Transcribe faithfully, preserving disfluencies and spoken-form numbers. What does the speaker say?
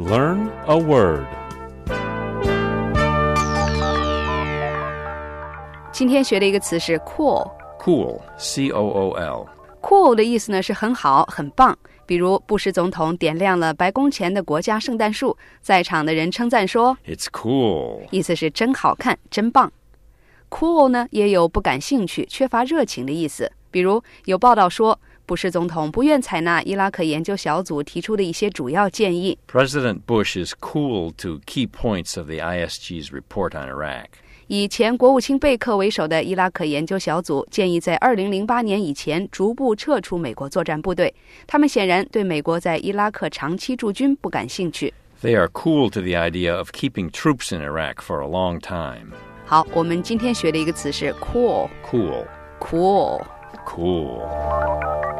Learn a word. 今天学的一个词是 cool。Cool, C O O L. Cool 的意思呢是很好、很棒。比如布什总统点亮了白宫前的国家圣诞树，在场的人称赞说 It's cool. 意思是真好看、真棒。Cool 呢也有不感兴趣、缺乏热情的意思。比如有报道说，布什总统不愿采纳伊拉克研究小组提出的一些主要建议。 President Bush is cool to key points of the I S G's report on Iraq. 以前国务卿贝克为首的伊拉克研究小组建议在二零零八年以前逐步撤出美国作战部队。他们显然对美国在伊拉克长期驻军不感兴趣。 They are cool to the idea of keeping troops in Iraq for a long time. 好，我们今天学的一个词是 cool. Cool. Cool. Cool.